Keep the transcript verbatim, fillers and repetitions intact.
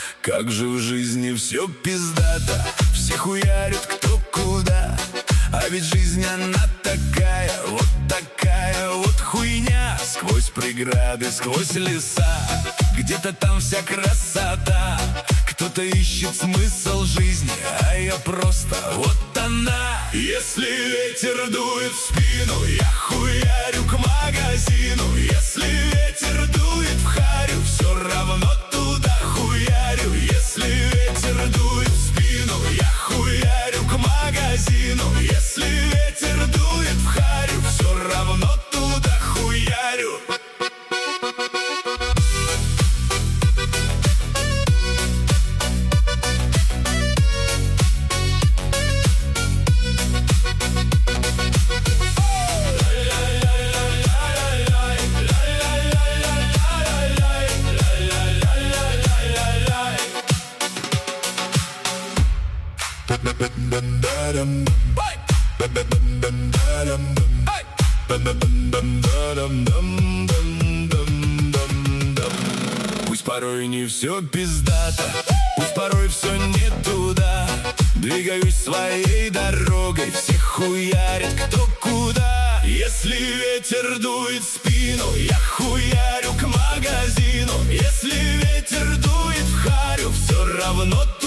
Как же в жизни все пиздато, все хуярят кто куда. А ведь жизнь она такая, вот такая вот хуйня. Сквозь преграды, сквозь леса, где-то там вся красота. Кто-то ищет смысл жизни, а я просто вот она. Если ветер дует в спину, я хуярю к магазину. Если ветер дует в харю, все равно туда хуярю. Если ветер дует в спину, я хуярю к магазину. Если ветер дует в харю, все равно туда хуярю. Пусть порой не все пиздато, пусть порой все не туда. Двигаюсь своей дорогой, всех хуярит кто куда. Если ветер дует в спину, я хуярю к магазину. Если ветер дует в харю, все равно